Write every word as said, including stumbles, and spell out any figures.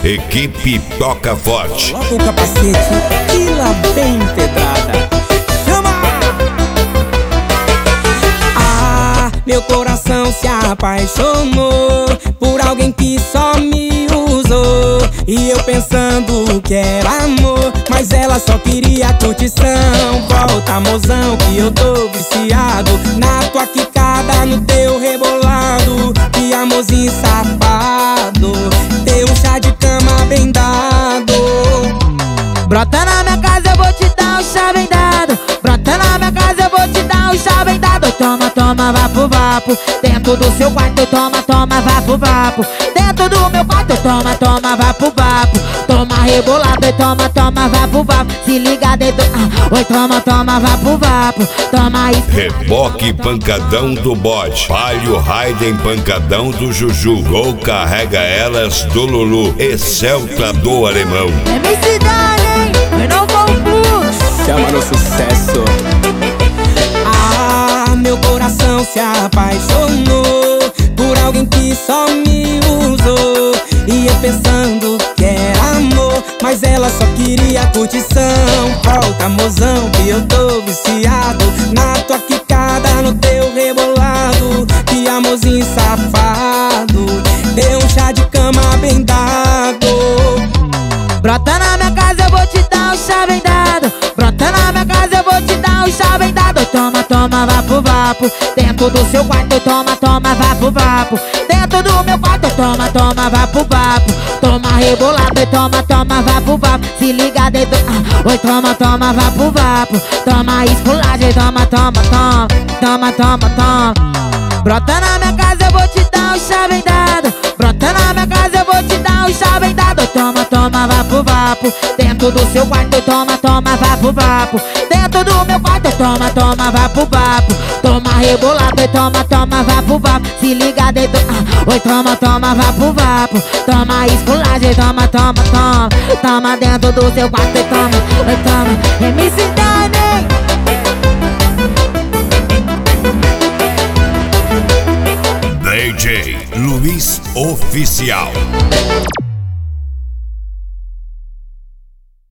Equipe Toca Forte. Coloca o capacete e lá vem pedrada. Chama! Ah, meu coração se apaixonou por alguém que só me usou. E eu pensando que era amor, mas ela só queria curtição. Volta, mozão, que eu tô viciado na tua quicada, no teu rebolado. Que amorzinho safado, teu chá de cama bem dado. Brota na minha casa, eu vou te dar um chá bem dado. Brota na minha casa, eu vou te dar um chá bem dado. Toma, toma, vapo, vapo. Dentro do seu quarto, toma, toma, vapo, vapo. Dentro do meu quarto, toma, toma, vapo, vapo. Toma rebolado e toma, toma, vapo, vapo. Se liga dentro, ah, oi, toma, toma, vapo, vapo. Toma isso. Reboque pancadão do bode. Palio Raiden pancadão do Juju. Gol carrega elas do Lulu. E Celta do Alemão. É minha cidade, hein? Eu não vou plus. Chama no sucesso. Ah, meu coração se apaixonou por alguém que só me usou. E eu pensando que era amor, mas ela só queria curtição. Volta, mozão, que eu tô viciado na tua quicada, no teu rebolado. Que amorzinho safado, deu um chá de cama bem dado. Brota na minha casa, eu vou te dar um chá bem dado. Brota na minha casa, eu vou te dar um chá bem dado. Toma, toma, vapo, vapo. Dentro do seu quarto, toma, toma, vapo, vapo. Dentro do meu quarto, toma, toma, vapo, vapo. Toma rebolado e toma, toma, vapo, vapo. Se liga dentro, ah, oi, toma, toma, vapo, vapo. Toma esculagem, toma, toma, toma. Toma, toma, toma. Brota na minha casa, eu vou te dar um chá bem dado. Brota na minha casa, eu vou te dar um chá bem dado. Toma, toma, vapo, vapo. Dentro do seu quarto, toma, toma, vapo, vapo. Dentro do meu quarto, toma, toma, vapo, vapo. Toma rebolado e toma, toma, vapo, vapo. Se liga dentro, ah, oi, toma, toma, vapo, vapo. Toma esculagem, toma, toma, toma. Toma dentro do seu quarto e toma, oi, toma. M C Dani. D J Luiz Oficial.